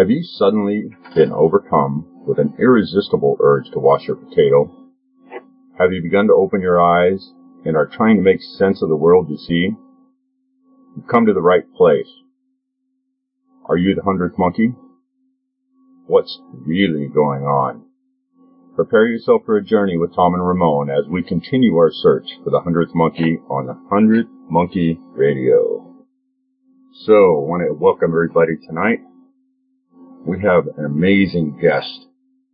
Have you suddenly been overcome with an irresistible urge to wash your potato? Have you begun to open your eyes and are trying to make sense of the world you see? You've come to the right place. Are you the 100th monkey? What's really going on? Prepare yourself for a journey with Tom and Ramon as we continue our search for the 100th monkey on the 100 Monkey Radio. So, I want to welcome everybody tonight. We have an amazing guest.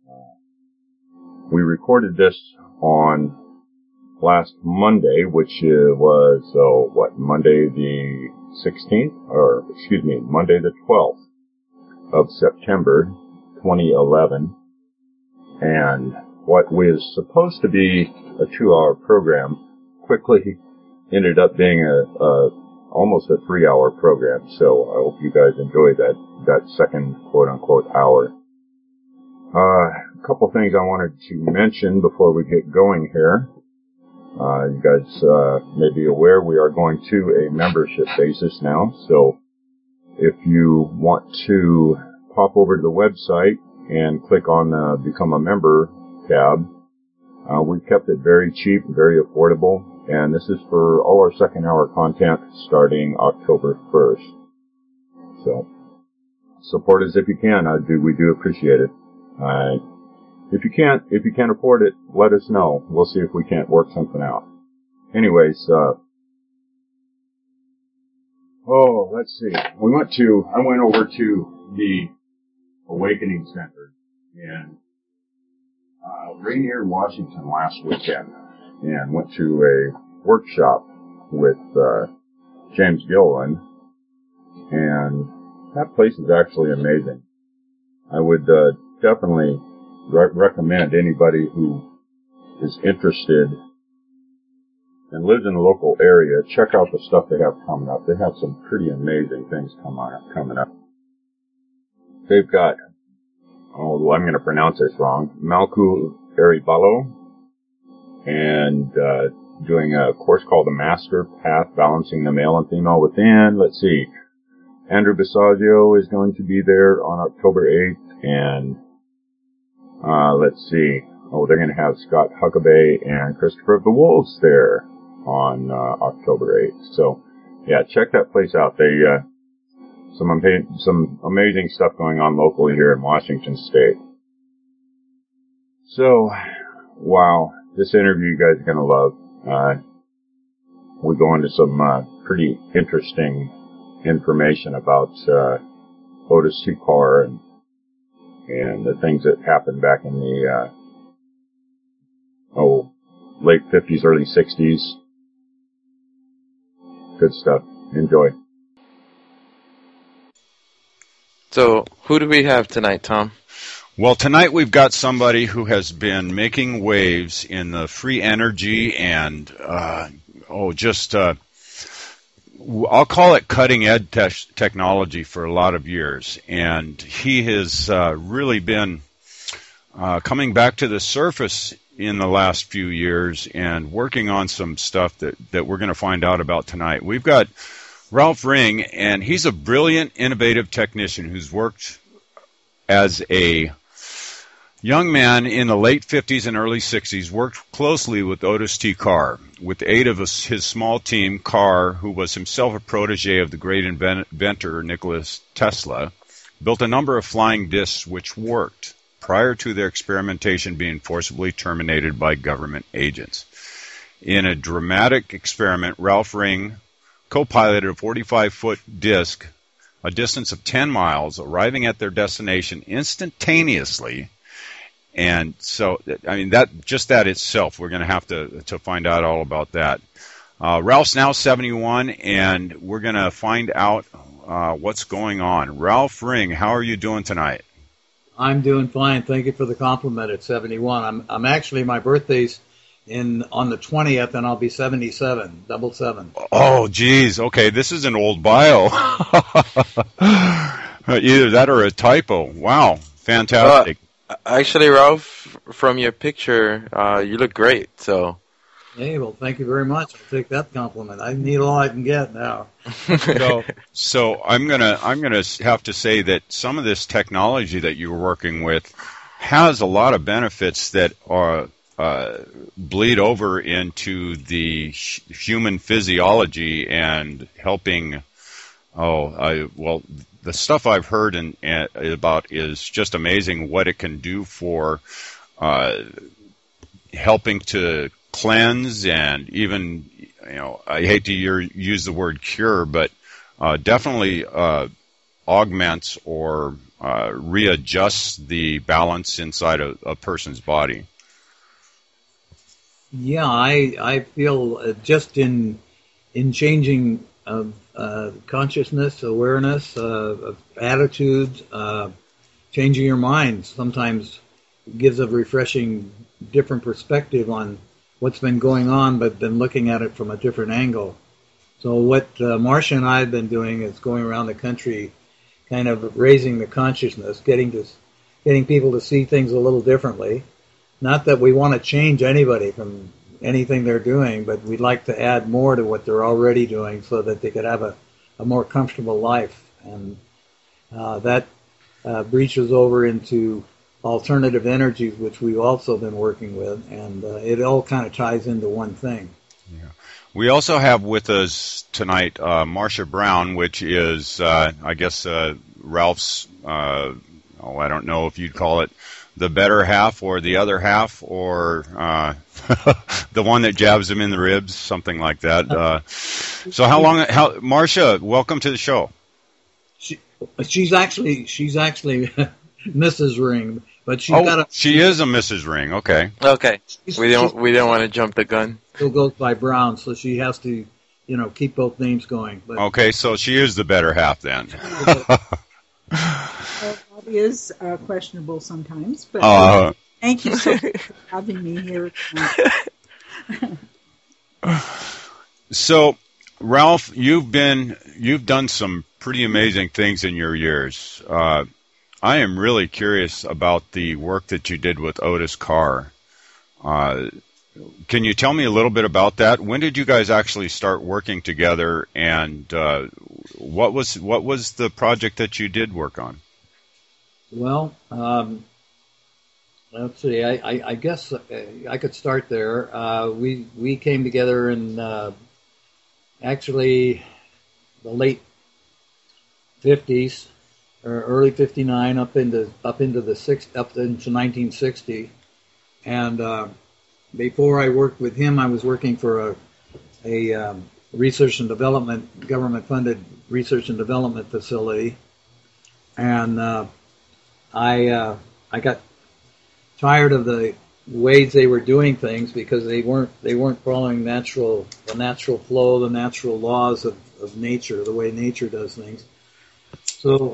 We recorded this on last Monday, which was, Monday the 16th? Monday the 12th of September 2011. And what was supposed to be a 2-hour program quickly ended up being almost a 3-hour program. So I hope you guys enjoyed that second quote-unquote hour. A couple things I wanted to mention before we get going here. You guys may be aware we are going to a membership basis now. So if you want to pop over to the website and click on the Become a Member tab, we've kept it very cheap, very affordable, and this is for all our second hour content starting October 1st. So support us if you can. We do appreciate it. If you can't afford it, let us know. We'll see if we can't work something out. Anyways, let's see. I went over to the Awakening Center in Rainier, Washington last weekend and went to a workshop with James Gilliland, and that place is actually amazing. I would definitely recommend anybody who is interested and lives in the local area, check out the stuff they have coming up. They have some pretty amazing things coming up. They've got, I'm going to pronounce this wrong, Malku Aribalo, and doing a course called The Master Path, Balancing the Male and Female Within. Let's see. Andrew Bisagio is going to be there on October 8th, and let's see. They're going to have Scott Huckabee and Christopher of the Wolves there on October 8th. So, yeah, check that place out. They some amazing stuff going on locally here in Washington State. So, wow, this interview you guys are going to love. We go into some pretty interesting information about Otis T. Carr and the things that happened back in the late 50s, early 60s. Good stuff. Enjoy. So, who do we have tonight, Tom? Well, tonight we've got somebody who has been making waves in the free energy and, I'll call it cutting-edge technology for a lot of years. And he has really been coming back to the surface in the last few years and working on some stuff that we're going to find out about tonight. We've got Ralph Ring, and he's a brilliant, innovative technician who's worked as a young man in the late 50s and early 60s, worked closely with Otis T. Carr. With the aid of his small team, Carr, who was himself a protege of the great inventor Nikola Tesla, built a number of flying discs which worked prior to their experimentation being forcibly terminated by government agents. In a dramatic experiment, Ralph Ring co-piloted a 45-foot disc, a distance of 10 miles, arriving at their destination instantaneously. And so, I mean, that itself, we're going to have to find out all about that. Ralph's now 71, and we're going to find out what's going on. Ralph Ring, how are you doing tonight? I'm doing fine. Thank you for the compliment at 71. I'm actually, my birthday's on the 20th, and I'll be 77, double seven. Oh, geez. Okay, this is an old bio. Either that or a typo. Wow, fantastic. Actually, Ralph, from your picture, you look great. So Hey, well, thank you very much. I'll take that compliment. I need all I can get now. So I'm gonna have to say that some of this technology that you're working with has a lot of benefits that are bleed over into the human physiology and helping. Well, the stuff I've heard about is just amazing. What it can do for helping to cleanse and even, I hate to use the word cure, but definitely augments or readjusts the balance inside a person's body. Yeah, I feel just in changing consciousness, awareness, attitudes, changing your mind sometimes gives a refreshing, different perspective on what's been going on, but then looking at it from a different angle. So what Marcia and I have been doing is going around the country, kind of raising the consciousness, getting people to see things a little differently. Not that we want to change anybody from anything they're doing, but we'd like to add more to what they're already doing so that they could have a more comfortable life. And that breaches over into alternative energies, which we've also been working with, and it all kind of ties into one thing. Yeah. We also have with us tonight Marcia Brown, which is, I guess, Ralph's, I don't know if you'd call it the better half or the other half or the one that jabs him in the ribs, something like that. So Marcia, welcome to the show. She's actually Mrs. Ring, but she is a Mrs. Ring. Okay. Okay. We don't want to jump the gun. Still goes by Brown, so she has to, keep both names going. But okay, so she is the better half then. That is questionable sometimes, but thank you so much for having me here tonight. So, Ralph, you've done some pretty amazing things in your years. I am really curious about the work that you did with Otis Carr. Can you tell me a little bit about that? When did you guys actually start working together, and what was the project that you did work on? Well, let's see. I guess I could start there. We came together in actually the late 50s or early 59 up into 1960, and before I worked with him, I was working for a research and development, government-funded research and development facility, and I got tired of the ways they were doing things because they weren't following the natural flow, the natural laws of nature, the way nature does things. So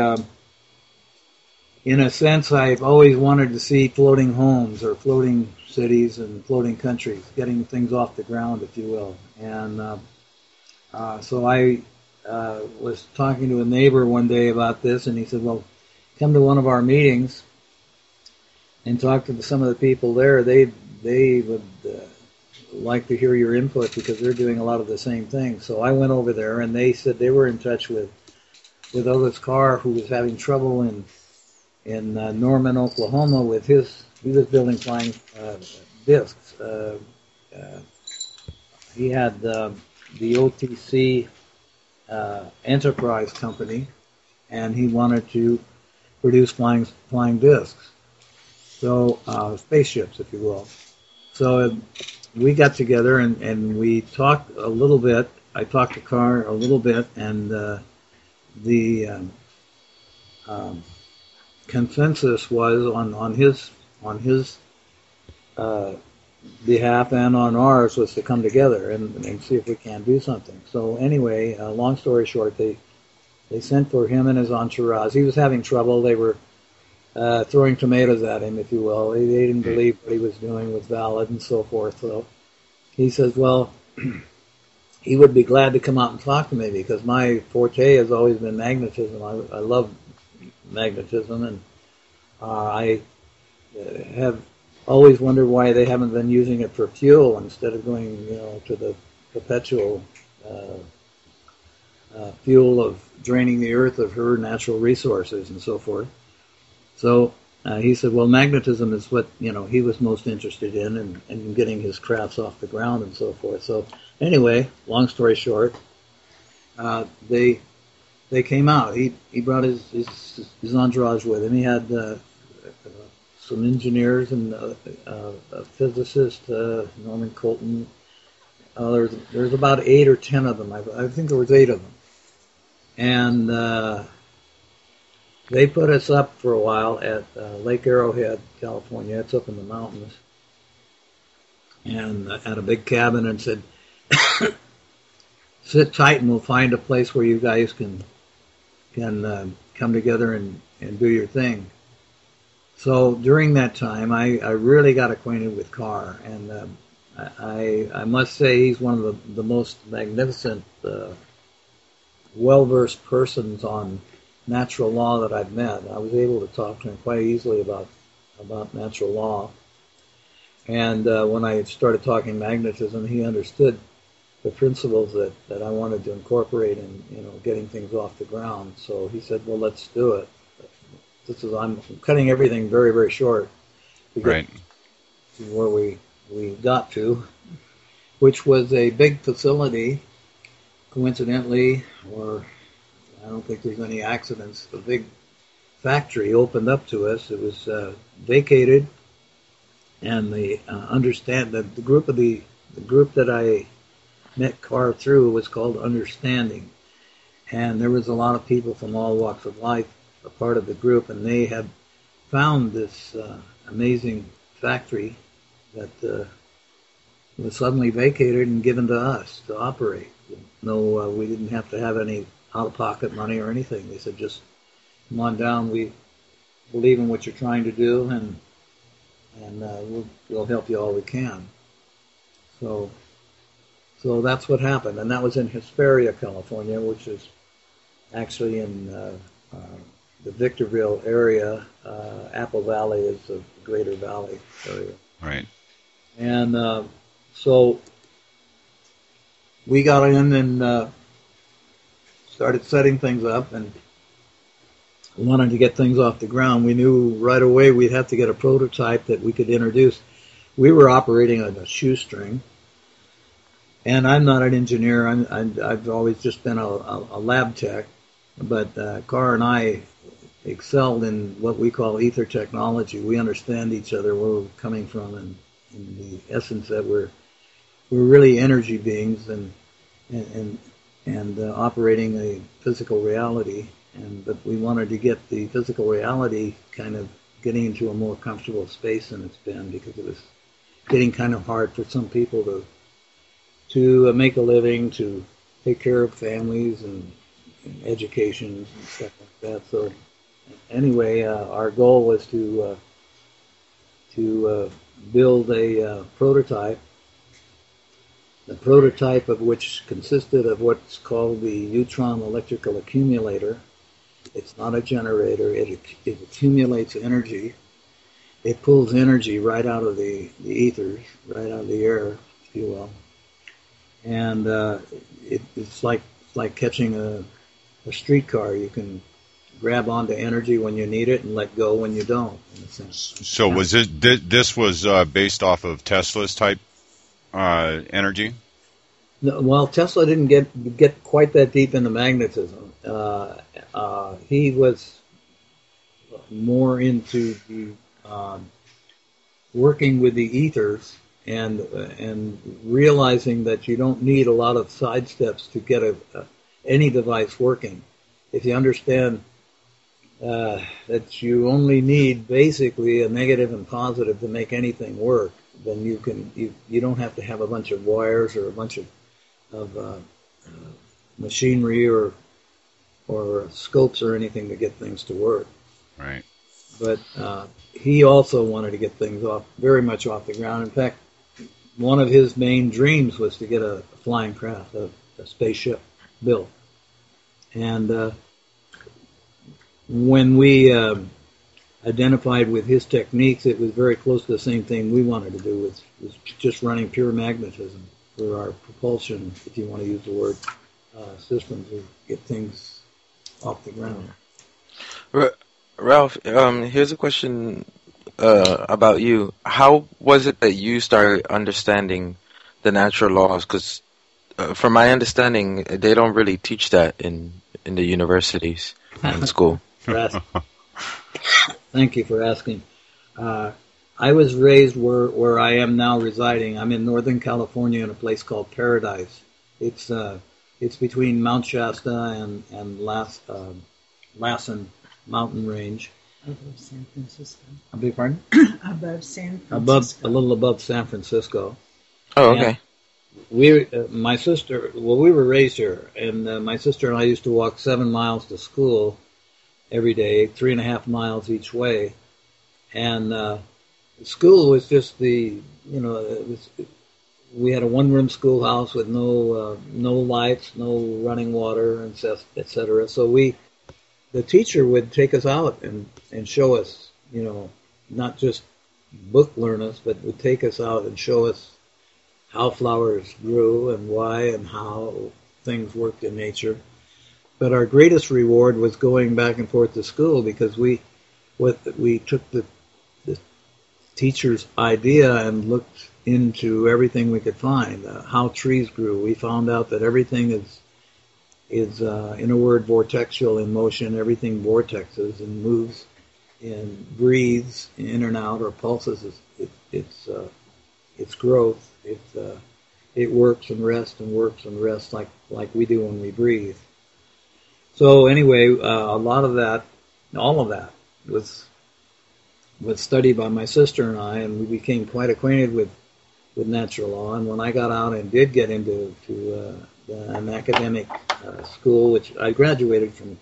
in a sense, I've always wanted to see floating homes or floating cities and floating countries, getting things off the ground, if you will. And so I was talking to a neighbor one day about this, and he said, well, come to one of our meetings and talk to some of the people there. They would like to hear your input because they're doing a lot of the same things. So I went over there, and they said they were in touch with Otis Carr, who was having trouble in Norman, Oklahoma, with he was building flying discs. He had the OTC Enterprise company, and he wanted to produce flying discs. So spaceships, if you will. So we got together and we talked a little bit. I talked to Carr a little bit, and the consensus was on his behalf and on ours was to come together and see if we can do something. So anyway, long story short, they sent for him and his entourage. He was having trouble. They were throwing tomatoes at him, if you will. They didn't believe what he was doing was valid and so forth. So he says, well, he would be glad to come out and talk to me because my forte has always been magnetism. I love magnetism, and I have always wondered why they haven't been using it for fuel instead of going, to the perpetual fuel of draining the earth of her natural resources and so forth. So he said, well, magnetism is what he was most interested in, and getting his crafts off the ground and so forth. So anyway, long story short, they came out. He brought his entourage with him. He had some engineers and a physicist, Norman Colton. There's about 8 or 10 of them. I think there was 8 of them. And they put us up for a while at Lake Arrowhead, California. It's up in the mountains. And at a big cabin, and said, sit tight and we'll find a place where you guys can come together and do your thing. So during that time, I really got acquainted with Carr, and I must say he's one of the most magnificent, well-versed persons on natural law that I've met. I was able to talk to him quite easily about natural law. And when I started talking magnetism, he understood the principles that I wanted to incorporate in getting things off the ground. So he said, well, let's do it. I'm cutting everything very, very short to get to where we got to, which was a big facility. Coincidentally, or I don't think there's any accidents, the big factory opened up to us. It was vacated, and the group that I met Carr through was called Understanding, and there was a lot of people from all walks of life a part of the group, and they had found this amazing factory that was suddenly vacated and given to us to operate. No, we didn't have to have any out-of-pocket money or anything. They said, just come on down. We believe in what you're trying to do, and we'll help you all we can. So that's what happened, and that was in Hesperia, California, which is actually in the Victorville area. Apple Valley is the Greater Valley area. Right. And so we got in and started setting things up and wanted to get things off the ground. We knew right away we'd have to get a prototype that we could introduce. We were operating on a shoestring, and I'm not an engineer. I've always just been a lab tech, but Carr and I excelled in what we call ether technology. We understand each other, where we're coming from, and in the essence that we're really energy beings and operating a physical reality. But we wanted to get the physical reality kind of getting into a more comfortable space than it's been, because it was getting kind of hard for some people to make a living, to take care of families and education and stuff like that. So anyway, our goal was to build a prototype. The prototype of which consisted of what's called the neutron electrical accumulator. It's not a generator. It accumulates energy. It pulls energy right out of the ethers, right out of the air, if you will. And it's like catching a streetcar. You can grab onto energy when you need it and let go when you don't, in a sense. So was this was based off of Tesla's type energy? No, well, Tesla didn't get quite that deep into magnetism. He was more into the working with the ethers and realizing that you don't need a lot of side steps to get any device working. If you understand that you only need basically a negative and positive to make anything work, then you don't have to have a bunch of wires or a bunch of machinery or scopes or anything to get things to work. Right. But he also wanted to get things very much off the ground. In fact, one of his main dreams was to get a flying craft, a spaceship built. And when we identified with his techniques, it was very close to the same thing we wanted to do, was just running pure magnetism for our propulsion, if you want to use the word, system to get things off the ground. Ralph, here's a question about you. How was it that you started understanding the natural laws? Because from my understanding, they don't really teach that in the universities and school. Thank you for asking. I was raised where I am now residing. I'm in Northern California in a place called Paradise. It's between Mount Shasta and Lassen Mountain Range. Above San Francisco. I beg your pardon? Above San Francisco. A little above San Francisco. Oh, okay. And my sister, we were raised here, and my sister and I used to walk 7 miles to school every day, 3.5 miles each way. And school was just we had a one-room schoolhouse with no lights, no running water, et cetera. So the teacher would take us out and show us, not just book learn us, but would take us out and show us how flowers grew and why and how things worked in nature. But our greatest reward was going back and forth to school, because we took the teacher's idea and looked into everything we could find, how trees grew. We found out that everything is in a word, vortexual in motion. Everything vortexes and moves and breathes in and out or pulses. Its growth. It works and rests and works and rests like we do when we breathe. So anyway, all of that was studied by my sister and I, and we became quite acquainted with natural law. And when I got out and did get into an academic school, which I graduated from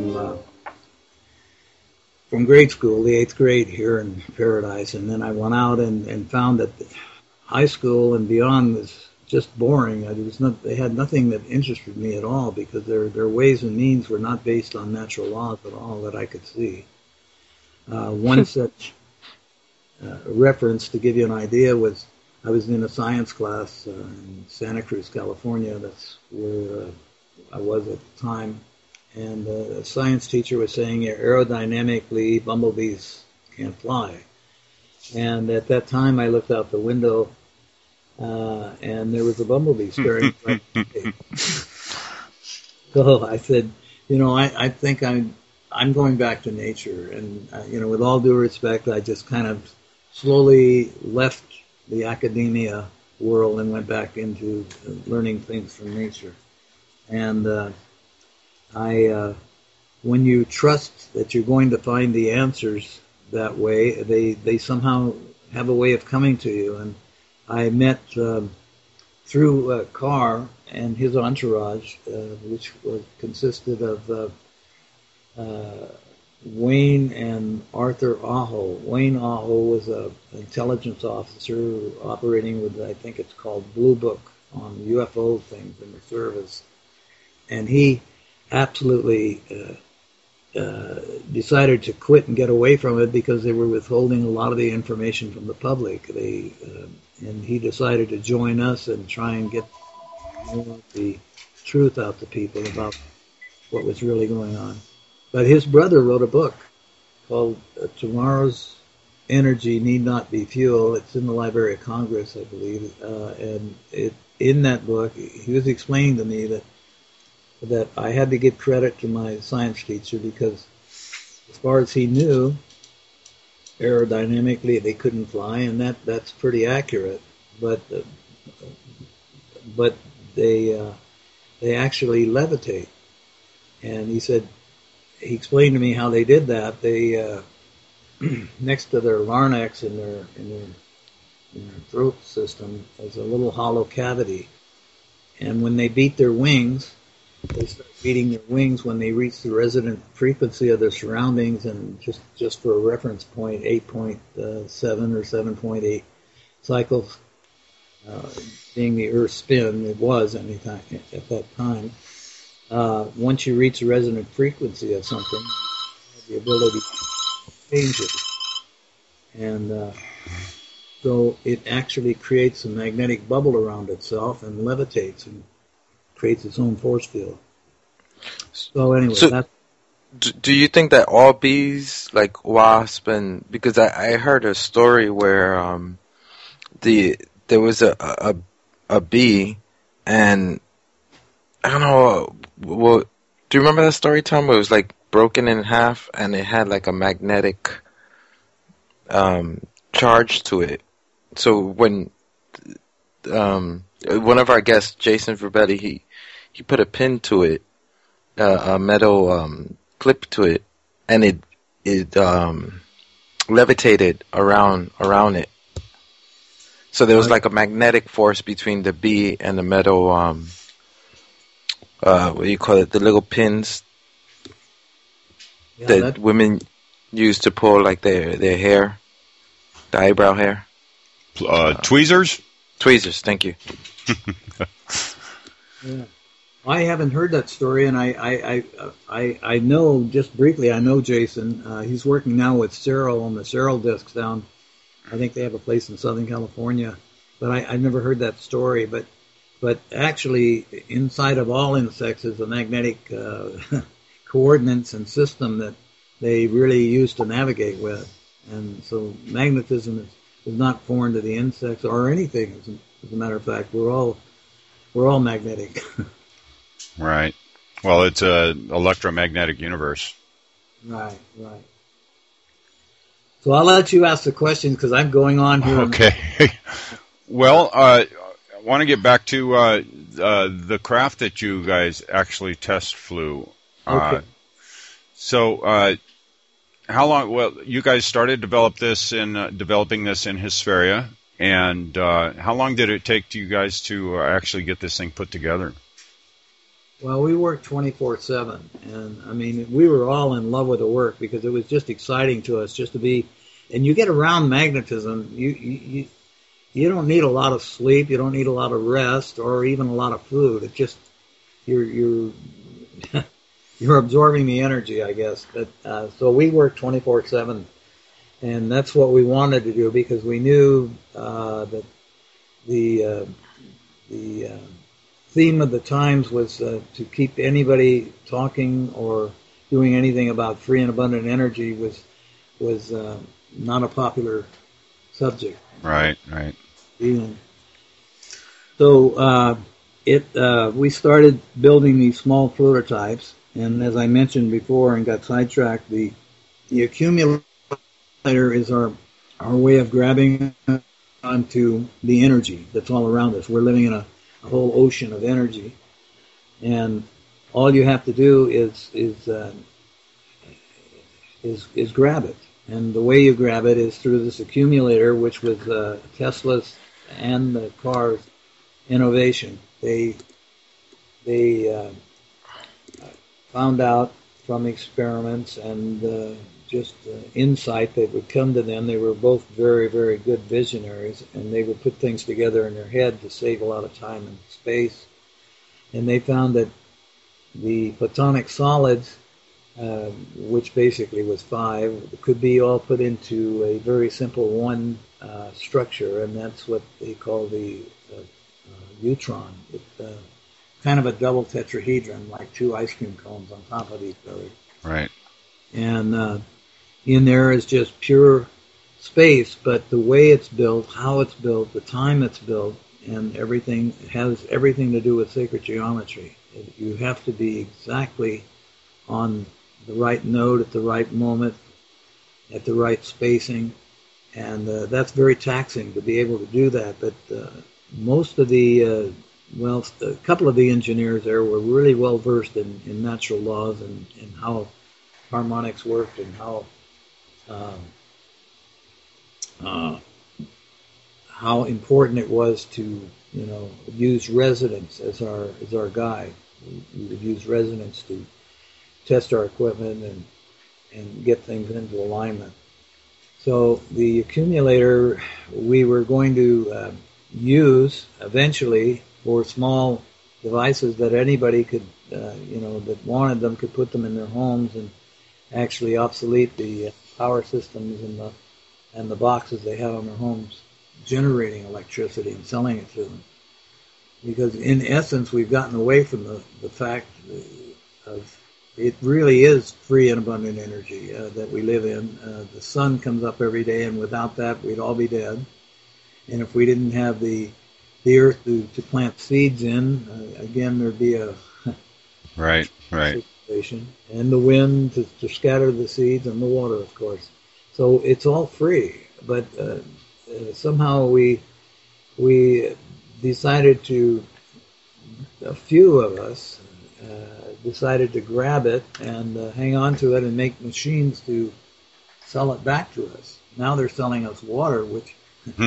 grade school, the 8th grade here in Paradise, and then I went out and found that high school and beyond was just boring. They had nothing that interested me at all, because their ways and means were not based on natural laws at all that I could see. One such reference, to give you an idea, was I was in a science class in Santa Cruz, California. That's where I was at the time. And the science teacher was saying aerodynamically bumblebees can't fly. And at that time I looked out the window and there was a bumblebee staring right at me. So I said, I think I'm going back to nature. And, with all due respect, I just kind of slowly left the academia world and went back into learning things from nature. And when you trust that you're going to find the answers that way, they somehow have a way of coming to you. And I met through Carr and his entourage, which consisted of Wayne and Arthur Aho. Wayne Aho was an intelligence officer operating with, I think it's called Blue Book, on UFO things in the service. And he absolutely decided to quit and get away from it because they were withholding a lot of the information from the public. And he decided to join us and try and get the truth out to people about what was really going on. But his brother wrote a book called Tomorrow's Energy Need Not Be Fuel. It's in the Library of Congress, I believe. And in that book, he was explaining to me that I had to give credit to my science teacher, because as far as he knew, aerodynamically they couldn't fly, and that's pretty accurate. But they actually levitate. And he explained to me how they did that. They next to their larynx in their throat system is a little hollow cavity, and when they beat their wings, they start beating their wings when they reach the resonant frequency of their surroundings. And just for a reference point, 8.7 or 7.8 cycles, being the Earth's spin, it was anytime at that time. Once you reach the resonant frequency of something, you have the ability changes. And so it actually creates a magnetic bubble around itself and levitates and creates its own force field. So anyway, do you think that all bees, like wasp, and because I heard a story where there was a bee, and I don't know, well, do you remember that story, Tom? Where it was like broken in half and it had like a magnetic charge to it. So when one of our guests, Jason Verbetti, he put a pin to it, a metal clip to it, and it levitated around it. So there was like a magnetic force between the bee and the metal, what do you call it, the little pins that women use to pull like their hair, the eyebrow hair. Tweezers? Tweezers, thank you. Yeah. I haven't heard that story, and I know, just briefly, I know Jason. He's working now with Cyril on the Cyril discs down. I think they have a place in Southern California, but I've never heard that story. But actually, inside of all insects is a magnetic coordinates and system that they really use to navigate with. And so magnetism is not foreign to the insects or anything. As a matter of fact, we're all magnetic. Right. Well, it's an electromagnetic universe. Right. So I'll let you ask the questions because I'm going on here. Okay. Well, I want to get back to the craft that you guys actually test flew. Okay. So, how long? Well, you guys started developing this in Hesperia, and how long did it take you guys to actually get this thing put together? Well, we worked 24/7, and I mean, we were all in love with the work because it was just exciting to us just to be. And you get around magnetism, you don't need a lot of sleep, you don't need a lot of rest, or even a lot of food. It just you're you're absorbing the energy, I guess. But so we worked 24/7, and that's what we wanted to do because we knew that the theme of the times was to keep anybody talking or doing anything about free and abundant energy was not a popular subject. Right. Even. So we started building these small prototypes, and as I mentioned before and got sidetracked, the accumulator is our way of grabbing onto the energy that's all around us. We're living in a whole ocean of energy, and all you have to do is grab it. And the way you grab it is through this accumulator, which was Tesla's and the car's innovation. They found out from experiments and just insight that would come to them. They were both very, very good visionaries, and they would put things together in their head to save a lot of time and space. And they found that the platonic solids, which basically was 5, could be all put into a very simple one structure, and that's what they call the neutron. It's kind of a double tetrahedron, like 2 ice cream cones on top of each other. Right. And in there is just pure space, but the way it's built, how it's built, the time it's built, and everything has everything to do with sacred geometry. You have to be exactly on the right node at the right moment, at the right spacing, and that's very taxing to be able to do that. But most of the, a couple of the engineers there were really well versed in natural laws and how harmonics worked and how important it was to use resonance as our guide. We would use resonance to test our equipment and get things into alignment. So the accumulator we were going to use eventually for small devices that anybody could, that wanted them could put them in their homes and actually obsolete the power systems and the boxes they had on their homes generating electricity and selling it to them. Because in essence, we've gotten away from the fact of it really is free and abundant energy that we live in. The sun comes up every day, and without that, we'd all be dead. And if we didn't have the earth to plant seeds in, again, there'd be a right situation. And the wind to scatter the seeds, and the water, of course. So it's all free. But somehow we decided a few of us decided to grab it and hang on to it and make machines to sell it back to us. Now they're selling us water, which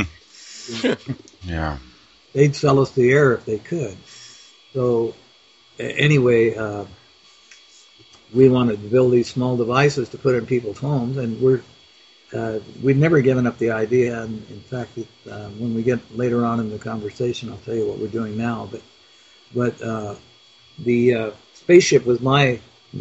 yeah, they'd sell us the air if they could. So anyway, we wanted to build these small devices to put in people's homes, and we've never given up the idea. And in fact, when we get later on in the conversation, I'll tell you what we're doing now. But the spaceship was my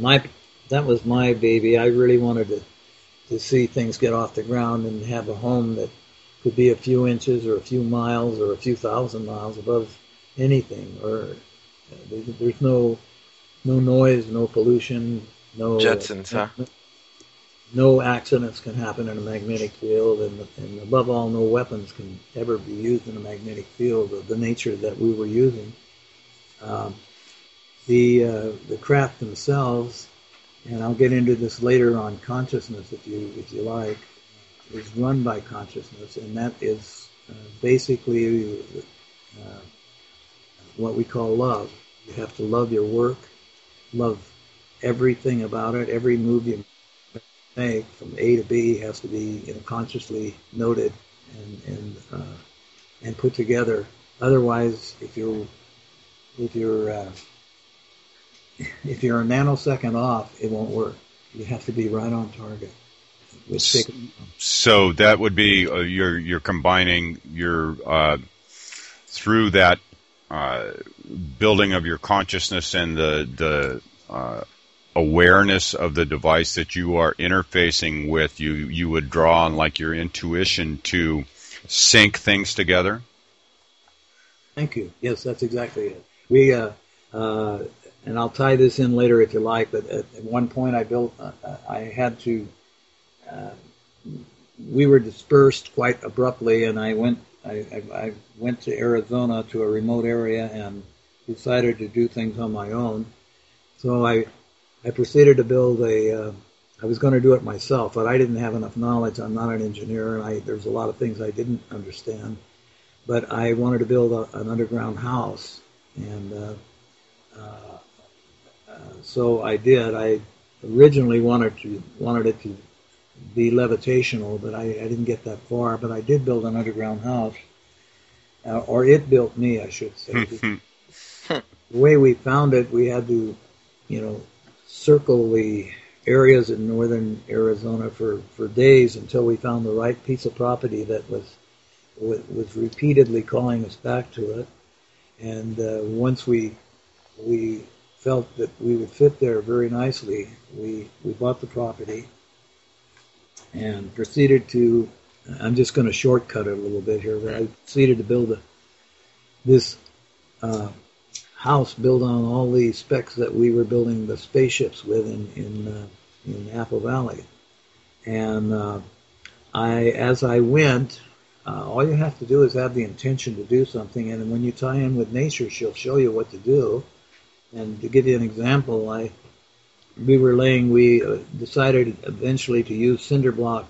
baby. I really wanted to see things get off the ground and have a home that could be a few inches or a few miles or a few thousand miles above anything. Or there's no noise, no pollution, no Jetsons, huh? No accidents can happen in a magnetic field, and above all, no weapons can ever be used in a magnetic field of the nature that we were using. The craft themselves, and I'll get into this later on consciousness if you like, is run by consciousness, and that is basically what we call love. You have to love your work, love everything about it. Every move you make from A to B has to be consciously noted and put together. Otherwise, if you're a nanosecond off, it won't work. You have to be right on target. So that would be you're combining your through that building of your consciousness and the awareness of the device that you are interfacing with. You would draw on like your intuition to sync things together. Thank you. Yes, that's exactly it. We and I'll tie this in later if you like. But at one point, I had to. We were dispersed quite abruptly, and I went to Arizona, to a remote area, and decided to do things on my own. So I proceeded to build I was going to do it myself, but I didn't have enough knowledge. I'm not an engineer, and there's a lot of things I didn't understand. But I wanted to build an underground house, and so I did. I originally wanted it to be levitational, but I didn't get that far. But I did build an underground house, or it built me, I should say. The way we found it, we had to, circle the areas in northern Arizona for days until we found the right piece of property that was repeatedly calling us back to it. And once we felt that we would fit there very nicely, we bought the property and proceeded to, I'm just going to shortcut it a little bit here, but I proceeded to build this house built on all the specs that we were building the spaceships with in Apple Valley. And as I went, all you have to do is have the intention to do something, and when you tie in with nature, she'll show you what to do. And to give you an example, we decided eventually to use cinder blocks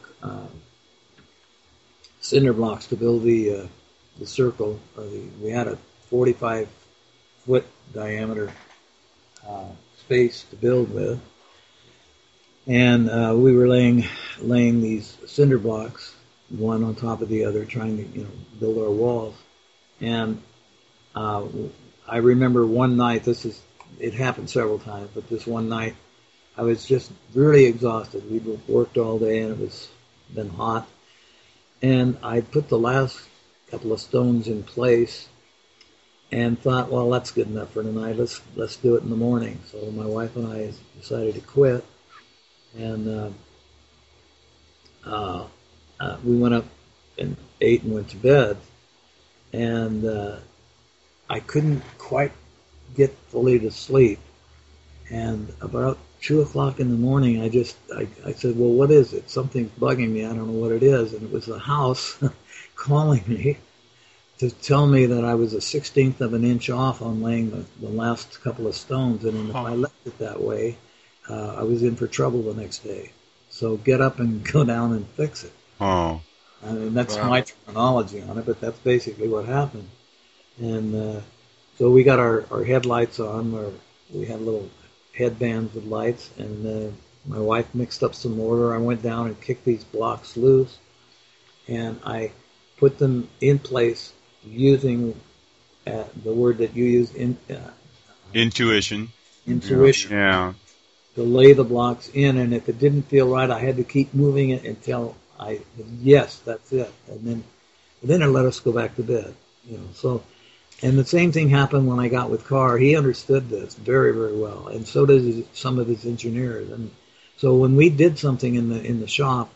to build the circle. We had a 45-foot diameter space to build with, and we were laying these cinder blocks one on top of the other, trying to build our walls. And I remember one night, it happened several times, but this one night I was just really exhausted. We'd worked all day and it was been hot, and I put the last couple of stones in place and thought, well, that's good enough for tonight. Let's do it in the morning. So my wife and I decided to quit, and we went up and ate and went to bed, and I couldn't quite get fully to sleep. And about 2 o'clock in the morning, I said, well, what is it? Something's bugging me. I don't know what it is. And it was the house calling me to tell me that I was a 1/16 of an inch off on laying the last couple of stones. And if I left it that way, I was in for trouble the next day. So get up and go down and fix it. Oh. I mean, that's my terminology on it, but that's basically what happened. And so we got our headlights on, or we had little headbands with lights, and my wife mixed up some mortar. I went down and kicked these blocks loose, and I put them in place using the word that you used, intuition. Intuition. Yeah. To lay the blocks in, and if it didn't feel right, I had to keep moving it until yes, that's it. And then it let us go back to bed. So, and the same thing happened when I got with Carr. He understood this very, very well, and so does some of his engineers. And so when we did something in the shop,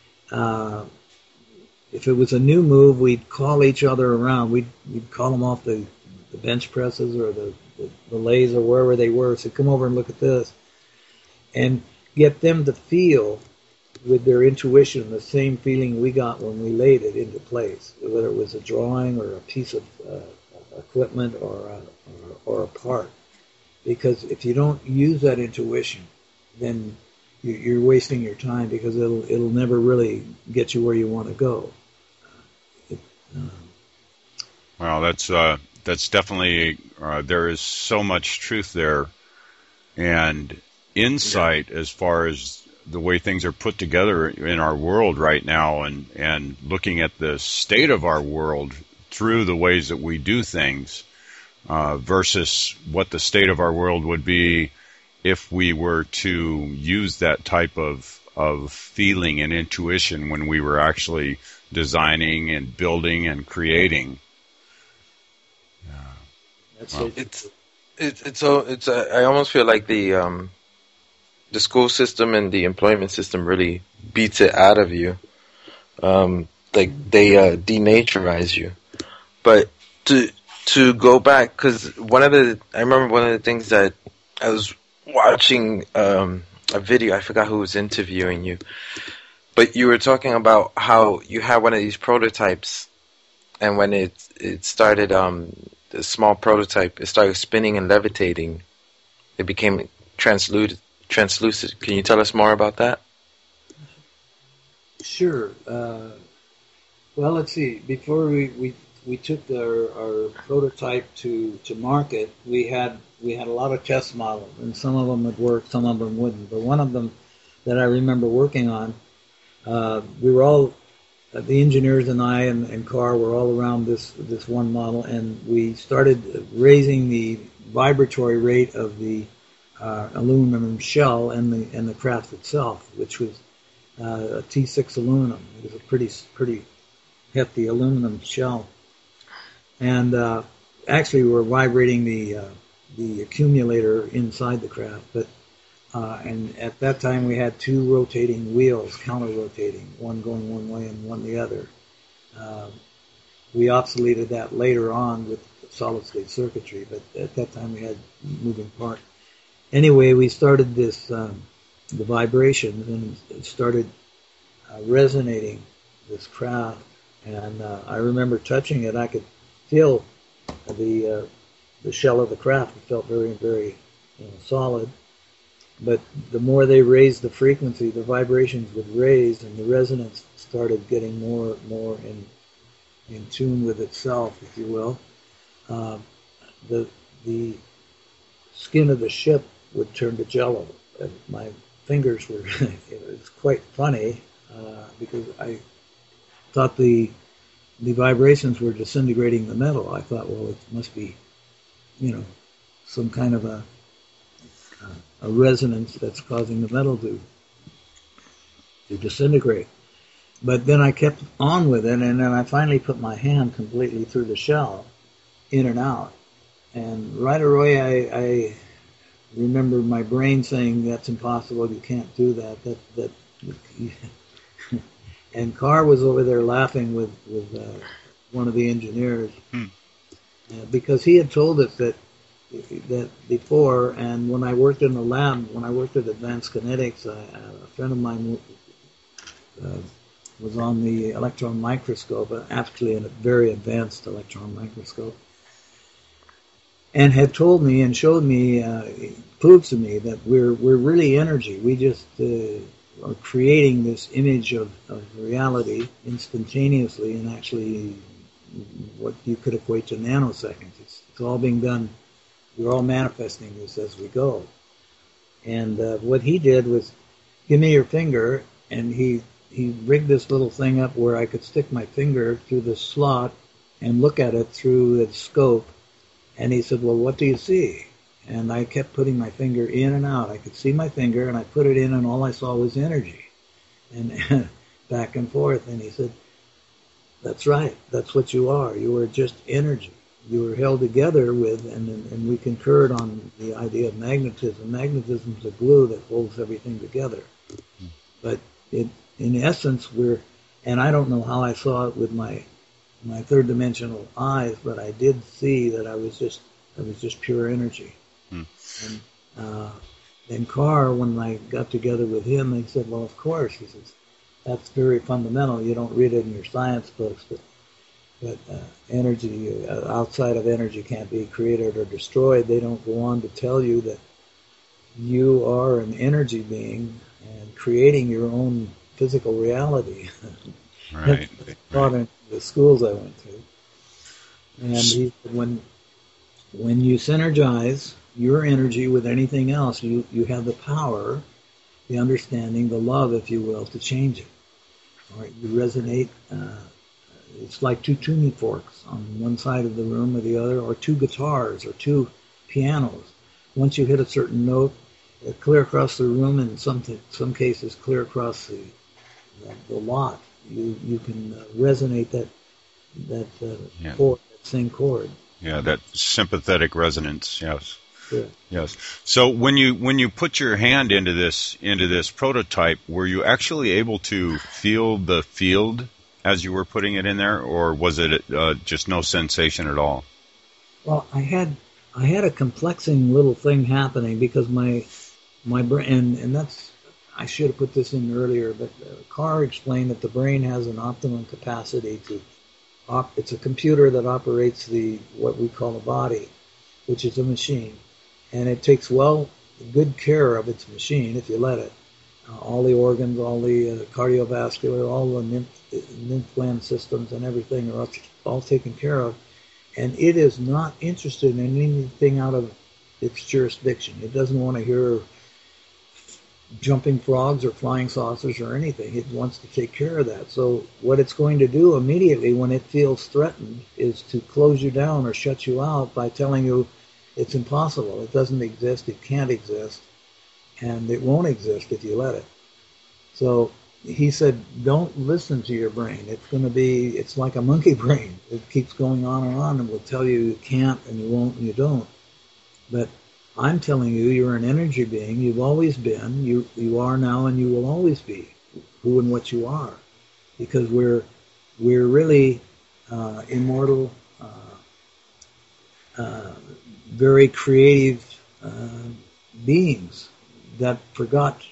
if it was a new move, we'd call each other around. We'd call them off the bench presses or the lathes or wherever they were. So come over and look at this, and get them to feel with their intuition the same feeling we got when we laid it into place, whether it was a drawing or a piece of equipment or a part. Because if you don't use that intuition, then you're wasting your time, because it'll never really get you where you want to go. Well, that's definitely there is so much truth there, and insight as far as the way things are put together in our world right now, and looking at the state of our world through the ways that we do things, versus what the state of our world would be if we were to use that type of feeling and intuition when we were actually designing and building and creating. I almost feel like the school system and the employment system really beats it out of you. Like they denaturize you. But to go back, because I remember one of the things that I was watching a video. I forgot who was interviewing you, but you were talking about how you had one of these prototypes, and when it started, the small prototype, it started spinning and levitating. It became translucent. Can you tell us more about that? Sure. Well, let's see. Before we took our prototype to market, we had a lot of test models, and some of them would work, some of them wouldn't. But one of them that I remember working on, we were all, the engineers and I and Carr were all around this one model, and we started raising the vibratory rate of the aluminum shell and the craft itself, which was a T6 aluminum. It was a pretty hefty aluminum shell, and actually we were vibrating the accumulator inside the craft. But and at that time we had two rotating wheels, counter-rotating, one going one way and one the other. We obsoleted that later on with solid-state circuitry, but at that time we had moving parts. Anyway, we started this, the vibration, and it started resonating this craft. And I remember touching it. I could feel the shell of the craft. It felt very, very solid. But the more they raised the frequency, the vibrations would raise, and the resonance started getting more in tune with itself, if you will. The skin of the ship would turn to jello. And my fingers were, it was quite funny, because I thought the vibrations were disintegrating the metal. I thought, well, it must be, some kind of a resonance that's causing the metal to disintegrate. But then I kept on with it, and then I finally put my hand completely through the shell, in and out. And right away I remember my brain saying, that's impossible, you can't do that. And Carr was over there laughing with one of the engineers because he had told us that before. And when I worked in the lab, when I worked at Advanced Kinetics, a friend of mine was on the electron microscope, actually a very advanced electron microscope, and had told me and showed me, proved to me that we're really energy. We just are creating this image of reality instantaneously, and actually what you could equate to nanoseconds. It's all being done. We're all manifesting this as we go. And what he did was give me your finger, and he rigged this little thing up where I could stick my finger through the slot and look at it through the scope. And he said, well, what do you see? And I kept putting my finger in and out. I could see my finger, and I put it in, and all I saw was energy. And back and forth. And he said, that's right. That's what you are. You are just energy. You were held together with, and we concurred on the idea of magnetism. Magnetism is a glue that holds everything together. But in essence, and I don't know how I saw it with my third dimensional eyes, but I did see that I was just pure energy. And then Carr, when I got together with him, he said, well, of course. He says, that's very fundamental. You don't read it in your science books, but energy, outside of energy, can't be created or destroyed. They don't go on to tell you that you are an energy being and creating your own physical reality. Right. Taught in the schools I went to. And he said, when you synergize your energy with anything else, you have the power, the understanding, the love, if you will, to change it. All right, you resonate. It's like two tuning forks on one side of the room or the other, or two guitars or two pianos. Once you hit a certain note, clear across the room, and in some cases clear across the lot, you can resonate that chord, that same chord. Yeah, that sympathetic resonance. Yes. Yeah. Yes. So when you put your hand into this prototype, were you actually able to feel the field as you were putting it in there, or was it just no sensation at all? Well, I had a complexing little thing happening because my brain, and that's, I should have put this in earlier, but Carr explained that the brain has an optimum capacity to it's a computer that operates what we call a body, which is a machine. And it takes good care of its machine if you let it. All the organs, all the cardiovascular, all the lymph gland systems and everything are all taken care of. And it is not interested in anything out of its jurisdiction. It doesn't want to hear jumping frogs or flying saucers or anything. It wants to take care of that. So what it's going to do immediately when it feels threatened is to close you down or shut you out by telling you it's impossible. It doesn't exist. It can't exist. And it won't exist if you let it. So he said, don't listen to your brain. It's like a monkey brain. It keeps going on and will tell you can't and you won't and you don't. But I'm telling you, you're an energy being. You've always been. You are now, and you will always be who and what you are, because we're really immortal, very creative beings that forgot.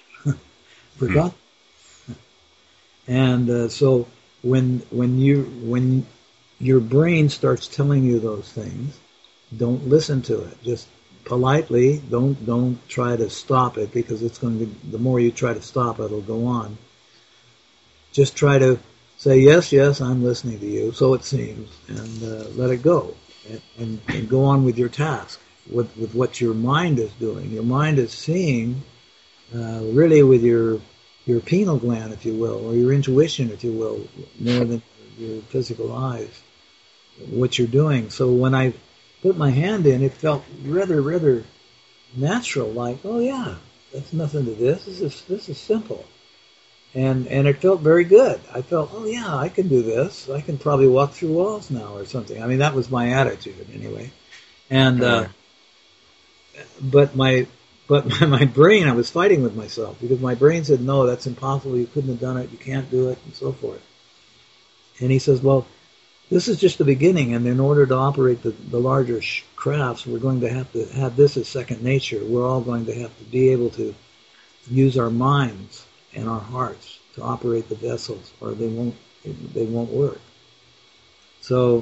And so when your brain starts telling you those things, don't listen to it. Just politely, don't try to stop it, because it's going to. The more you try to stop it, it'll go on. Just try to say yes, I'm listening to you. So it seems, and let it go, and go on with your task. With what your mind is doing, your mind is seeing really with your pineal gland, if you will, or your intuition, if you will, more than your physical eyes, what you're doing. So when I put my hand in, it felt rather natural, like, oh yeah, that's nothing to this. This is simple, and it felt very good. I felt, oh yeah, I can do this. I can probably walk through walls now or something. I mean, that was my attitude anyway. And but my But my brain, I was fighting with myself because my brain said, no, that's impossible. You couldn't have done it. You can't do it, and so forth. And he says, well, this is just the beginning, and in order to operate the larger crafts, we're going to have this as second nature. We're all going to have to be able to use our minds and our hearts to operate the vessels, or they won't work. So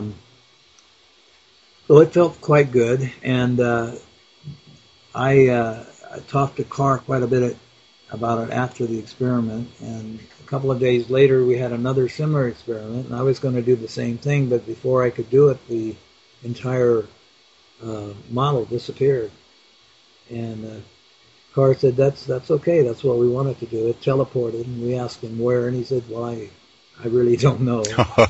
it felt quite good, and I talked to Carr quite a bit about it after the experiment, and a couple of days later we had another similar experiment, and I was going to do the same thing, but before I could do it, the entire model disappeared. And Carr said, that's okay, that's what we wanted to do. It teleported, and we asked him where, and he said, well, I really don't know.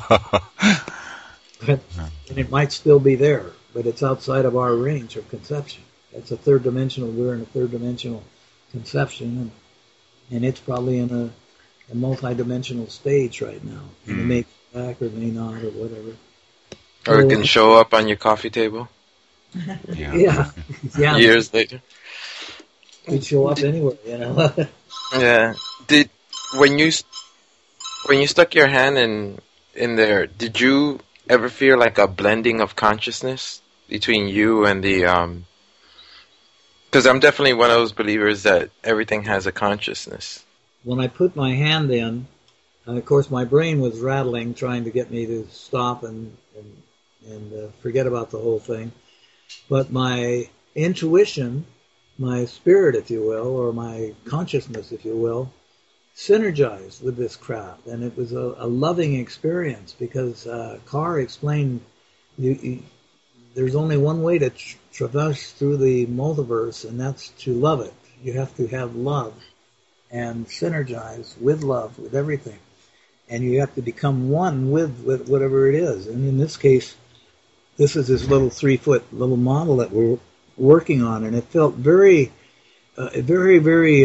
And it might still be there, but it's outside of our range of conception. It's a third dimensional, we're in a third dimensional conception, and it's probably in a multi-dimensional stage right now. And it may come back or may not or whatever. Or it can show up on your coffee table. Yeah. Years later. It could show up anywhere, you know. Yeah. When you stuck your hand in there, did you ever feel like a blending of consciousness between you and the because I'm definitely one of those believers that everything has a consciousness. When I put my hand in, and of course my brain was rattling, trying to get me to stop and forget about the whole thing. But my intuition, my spirit, if you will, or my consciousness, if you will, synergized with this craft. And it was a loving experience because Carr explained there's only one way to traverse through the multiverse, and that's to love it. You have to have love and synergize with love, with everything. And you have to become one with whatever it is. And in this case, this is this little 3-foot little model that we're working on, and it felt very, very, very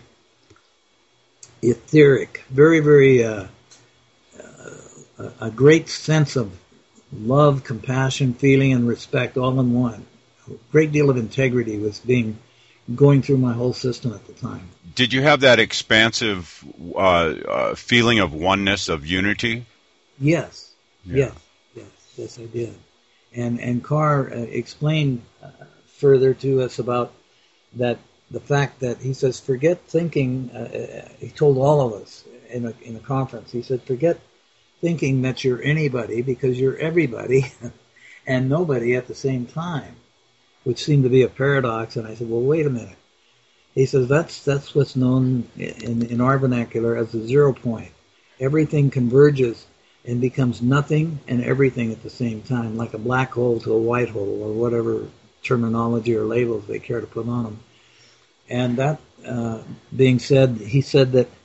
etheric, very, very a great sense of love, compassion, feeling, and respect all in one. A great deal of integrity was going through my whole system at the time. Did you have that expansive feeling of oneness, of unity? Yes. Yes, I did. And Carr explained further to us about that, the fact that he says, forget thinking, he told all of us in a conference, he said, forget thinking that you're anybody, because you're everybody and nobody at the same time, which seemed to be a paradox. And I said, well, wait a minute. He says, that's what's known in our vernacular as the 0 point. Everything converges and becomes nothing and everything at the same time, like a black hole to a white hole, or whatever terminology or labels they care to put on them. And that being said, he said that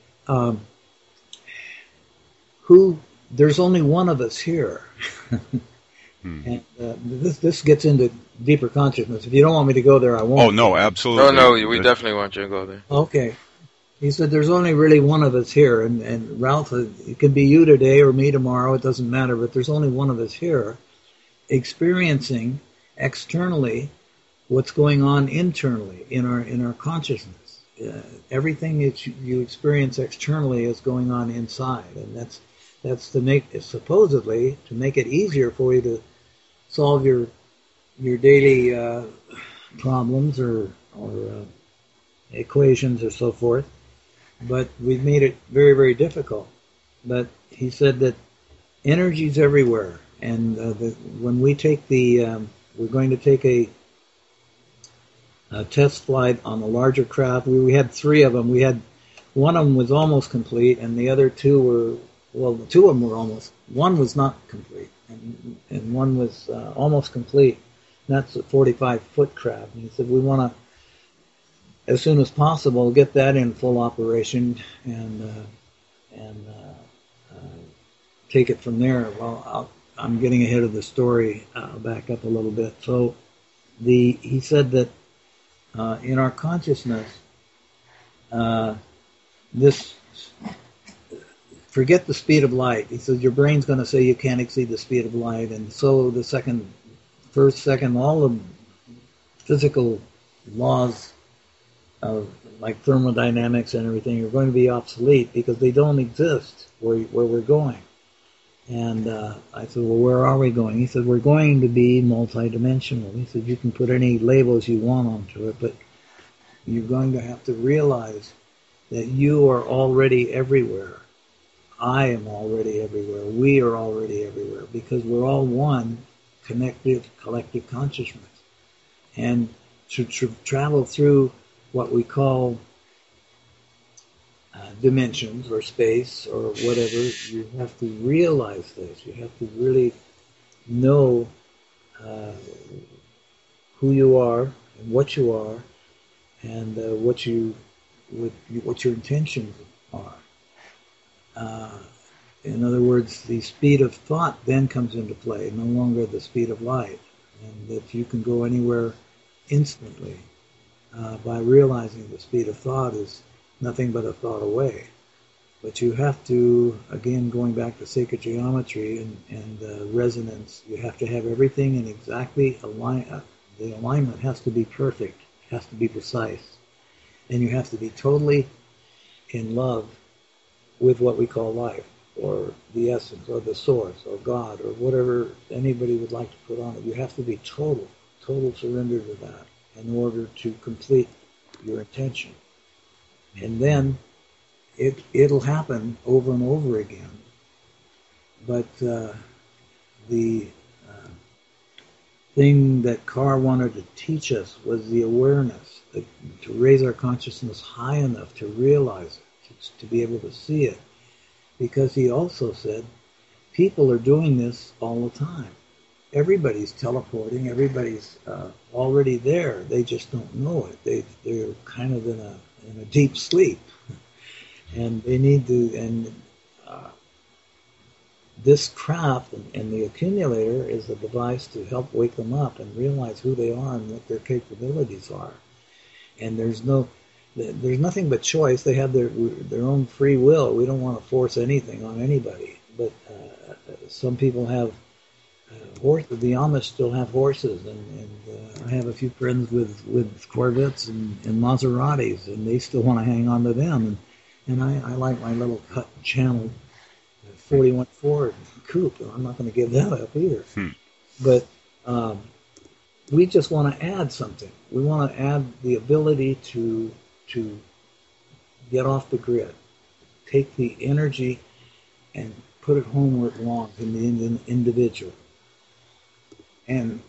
there's only one of us here. And this gets into deeper consciousness. If you don't want me to go there, I won't. Oh, no, absolutely. No, we definitely want you to go there. Okay. He said, there's only really one of us here. And Ralph, it can be you today or me tomorrow, it doesn't matter, but there's only one of us here experiencing externally what's going on internally in our consciousness. Everything that you experience externally is going on inside, and that's supposedly to make it easier for you to solve your daily problems or equations or so forth. But we've made it very, very difficult. But he said that energy's everywhere, and when we take we're going to take a test flight on a larger craft. We had 3 of them. One of them was almost complete, and the other 2 were, 2 of them were almost. One was not complete, and one was almost complete. And that's a 45-foot craft. And he said, we want to, as soon as possible, get that in full operation and take it from there. Well, I'm getting ahead of the story. I'll back up a little bit. So he said that in our consciousness, forget the speed of light. He says your brain's going to say you can't exceed the speed of light, and so the first, second, all the physical laws of like thermodynamics and everything are going to be obsolete because they don't exist where we're going. And I said, well, where are we going? He said, we're going to be multidimensional. He said, you can put any labels you want onto it, but you're going to have to realize that you are already everywhere. I am already everywhere. We are already everywhere because we're all one connected collective consciousness. And to travel through what we call dimensions or space or whatever, you have to realize this. You have to really know who you are and what you are and what your intentions are. In other words, the speed of thought then comes into play, no longer the speed of light, and that you can go anywhere instantly by realizing the speed of thought is nothing but a thought away. But you have to, again, going back to sacred geometry and resonance, you have to have everything in exactly alignment. The alignment has to be perfect, has to be precise, and you have to be totally in love with what we call life, or the essence, or the source, or God, or whatever anybody would like to put on it. You have to be total surrender to that in order to complete your intention. And then it'll happen over and over again. But the thing that Carr wanted to teach us was the awareness, to raise our consciousness high enough to realize it, to be able to see it. Because he also said, people are doing this all the time. Everybody's teleporting, everybody's already there. They just don't know it. They're kind of in a deep sleep. And they need to, and this craft and the accumulator is a device to help wake them up and realize who they are and what their capabilities are. And there's nothing but choice. They have their own free will. We don't want to force anything on anybody. But some people have horses. The Amish still have horses, and I have a few friends with Corvettes and Maseratis, and they still want to hang on to them. And I like my little cut channel 41 Ford coupe. I'm not going to give that up either. But we just want to add something. We want to add the ability to get off the grid, take the energy and put it home where it belongs, in the individual. And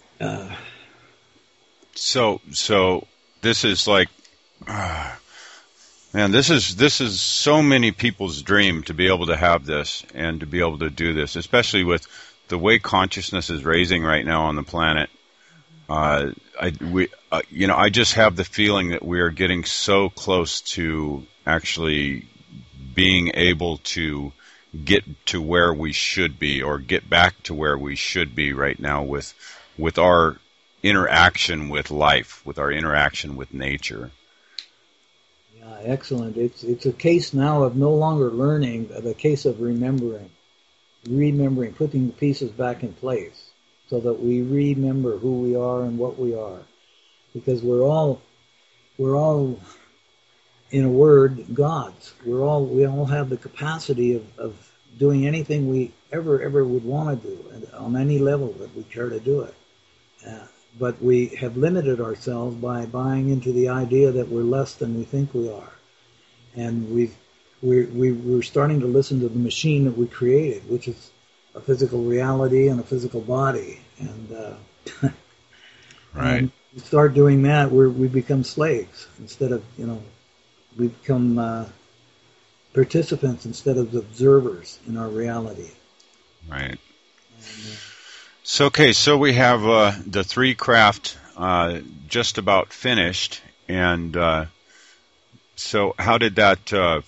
so this is like, man, this is so many people's dream to be able to have this and to be able to do this, especially with the way consciousness is raising right now on the planet. I just have the feeling that we are getting so close to actually being able to get to where we should be, or get back to where we should be right now with our interaction with life, with our interaction with nature. Yeah, excellent. It's a case now of no longer learning, but a case of remembering, putting the pieces back in place, so that we remember who we are and what we are, because we're all, in a word, gods. We all have the capacity of doing anything we ever would want to do, and on any level that we care to do it. But we have limited ourselves by buying into the idea that we're less than we think we are, and we're starting to listen to the machine that we created, which is a physical reality and a physical body, and right. And we start doing that, we become slaves instead of, we become participants instead of observers in our reality. Right. So we have the 3 craft just about finished, and so how did that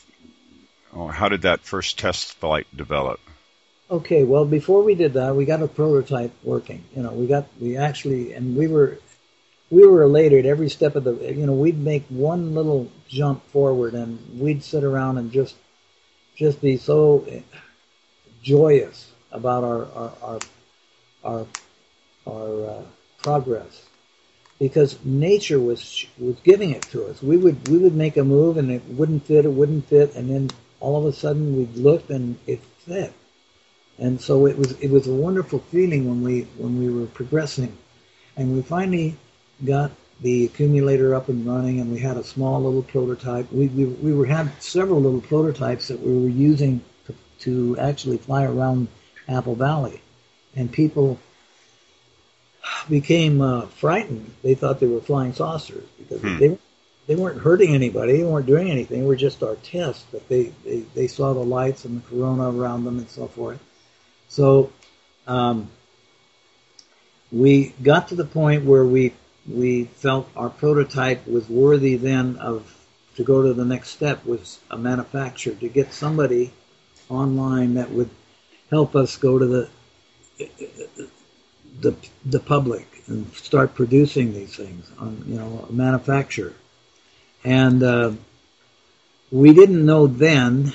first test flight develop? Okay, well, before we did that, we got a prototype working. We were elated every step of the. We'd make one little jump forward, and we'd sit around and just be so joyous about our progress, because nature was giving it to us. We would make a move and it wouldn't fit, and then all of a sudden we'd look and it fit. And so it was a wonderful feeling when we were progressing, and we finally got the accumulator up and running, and we had a small little prototype. We had several little prototypes that we were using to actually fly around Apple Valley, and people became frightened. They thought they were flying saucers because they weren't hurting anybody. They weren't doing anything. They were just our tests, but they saw the lights and the corona around them and so forth. So we got to the point where we felt our prototype was worthy then to go to the next step, was a manufacturer, to get somebody online that would help us go to the public and start producing these things on, a manufacturer. And we didn't know then,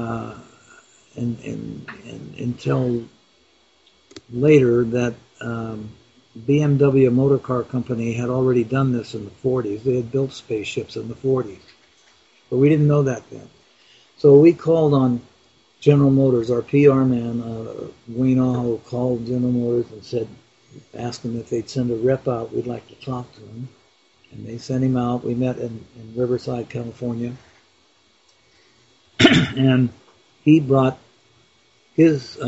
until later, that BMW Motor Car Company had already done this in the 40s. They had built spaceships in the 40s. But we didn't know that then. So we called on General Motors. Our PR man, Wayne Aho, called General Motors and asked them if they'd send a rep out. We'd like to talk to him. And they sent him out. We met in Riverside, California. And he brought his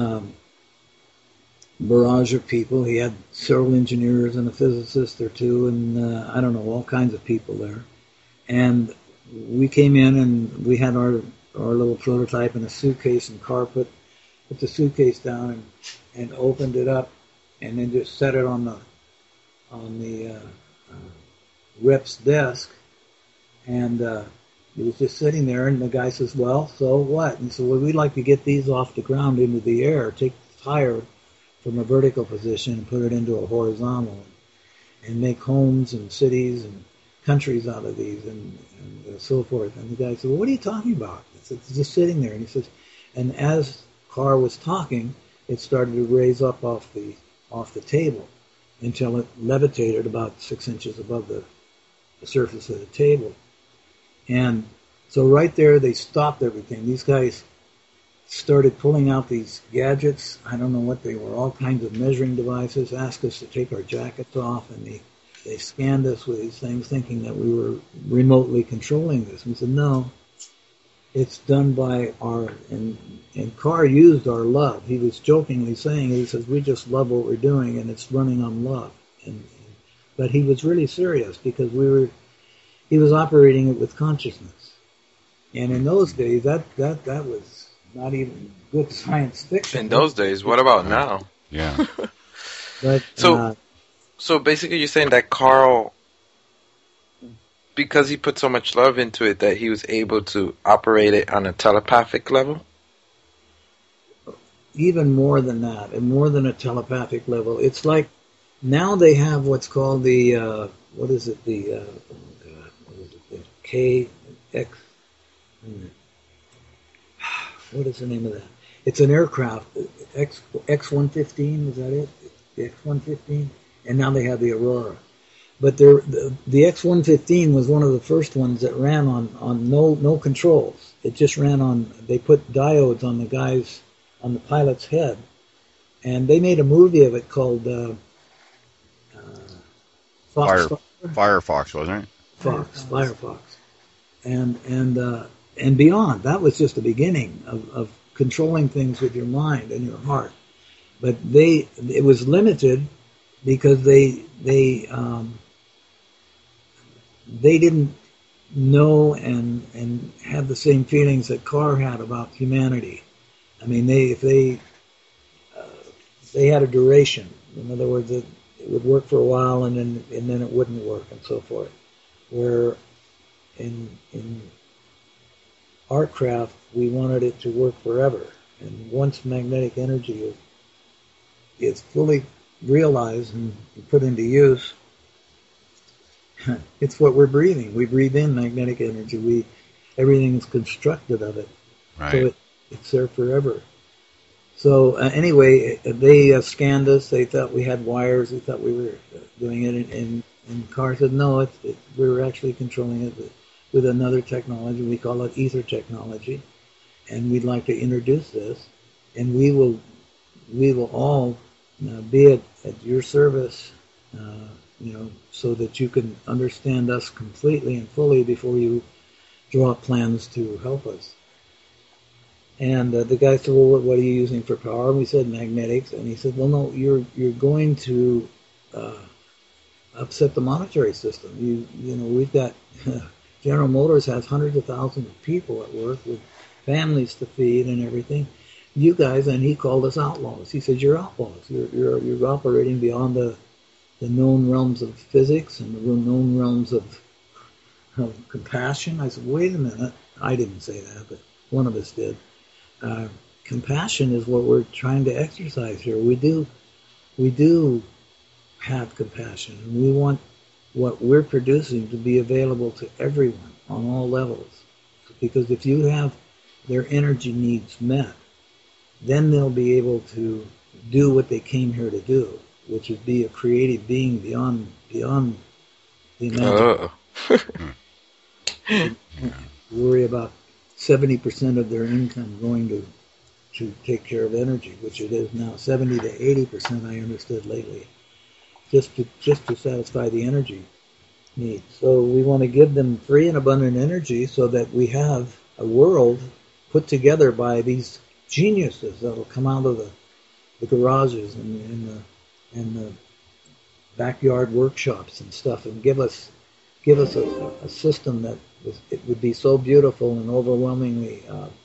barrage of people. He had several engineers and a physicist or two, and I don't know, all kinds of people there. And we came in and we had our little prototype in a suitcase, and Carr put the suitcase down and opened it up, and then just set it on the rep's desk, and it was just sitting there. And the guy says, "Well, so what?" And so we'd like to get these off the ground into the air, take the tire from a vertical position and put it into a horizontal, and make homes and cities and countries out of these, and so forth. And the guy said, "Well, what are you talking about?" It's just sitting there. And he says, and as Carr was talking, it started to raise up off the table until it levitated about 6 inches above the surface of the table. And so right there, they stopped everything. These guys started pulling out these gadgets. I don't know what they were, all kinds of measuring devices, asked us to take our jackets off, and they scanned us with these things thinking that we were remotely controlling this. And we said, no, it's done by and Carr used our love. He was jokingly saying, he says, we just love what we're doing, and it's running on love. But he was really serious, because he was operating it with consciousness. And in those days, that was not even good science fiction. In those days, what about now? Yeah. But so basically, you're saying that Carl, because he put so much love into it, that he was able to operate it on a telepathic level? Even more than that, and more than a telepathic level. It's like now they have what's called the what is it? The KX. What is the name of that? It's an aircraft. X-115, is that it? The X-115? And now they have the Aurora. But the X-115 was one of the first ones that ran on no controls. It just ran on, they put diodes on the pilot's head. And they made a movie of it called Firefox, wasn't it? Firefox. And beyond. That was just the beginning of controlling things with your mind and your heart. But it was limited because they didn't know and have the same feelings that Carr had about humanity. I mean, they had a duration. In other words, it would work for a while and then it wouldn't work, and so forth. Where in our craft, we wanted it to work forever. And once magnetic energy is fully realized and put into use, it's what we're breathing. We breathe in magnetic energy. Everything is constructed of it. Right. So it's there forever. So anyway, they scanned us. They thought we had wires. They thought we were doing it. And Carr said, no, we're actually controlling it with another technology. We call it ether technology. And we'd like to introduce this. And we will all be at your service, so that you can understand us completely and fully before you draw up plans to help us. And the guy said, well, what are you using for power? And we said magnetics. And he said, well, no, you're going to upset the monetary system. We've got General Motors has hundreds of thousands of people at work with families to feed and everything. You guys, and he called us outlaws. He said, you're outlaws. You're operating beyond the known realms of physics and the known realms of compassion. I said, wait a minute. I didn't say that, but one of us did. Compassion is what we're trying to exercise here. We do have compassion, and we want what we're producing to be available to everyone on all levels. Because if you have their energy needs met, then they'll be able to do what they came here to do, which is be a creative being beyond the imaginable. Worry about 70% of their income going to take care of energy, which it is now 70 to 80%. I understood lately, just to satisfy the energy needs. So we want to give them free and abundant energy, so that we have a world put together by these geniuses that will come out of the garages and the backyard workshops and stuff, and give us a system that it would be so beautiful and overwhelmingly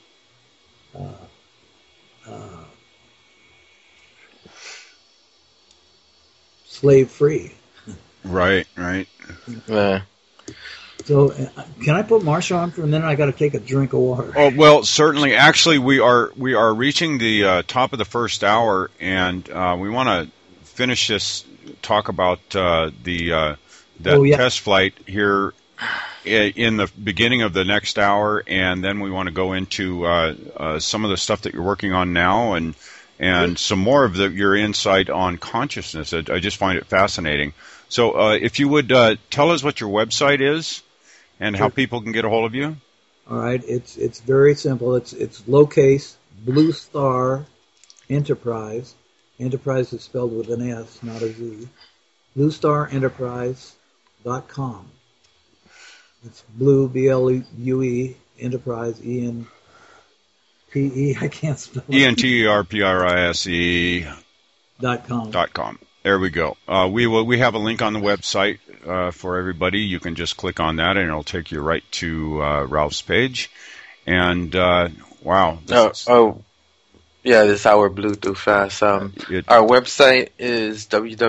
slave free. Right. Yeah. So, can I put Marsha on for a minute? I got to take a drink of water. Oh, well, certainly. Actually, we are reaching the top of the first hour, and we want to finish this talk about that test flight here in the beginning of the next hour, and then we want to go into some of the stuff that you're working on now, and some more of your insight on consciousness. I just find it fascinating. So, if you would tell us what your website is. And how people can get a hold of you? All right, it's very simple. It's lowercase Blue Star Enterprise. Enterprise is spelled with an S, not a Z. BlueStarEnterprise.com. It's Blue, B-L-U-E, Enterprise, E-N-P-E. I can't spell it. ENTERPRISE.com. There we go. We have a link on the website for everybody. You can just click on that, and it'll take you right to Ralph's page. And wow! This hour blew through fast. Our website is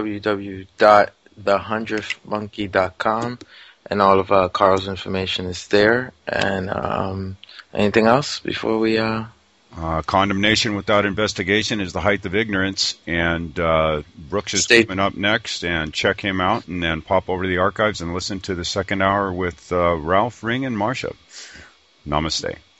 www.the100thmonkey.com, and all of Carl's information is there. And anything else before we? Condemnation without investigation is the height of ignorance, and Brooks is coming up next, and check him out, and then pop over to the archives and listen to the second hour with Ralph, Ring, and Marsha. Namaste.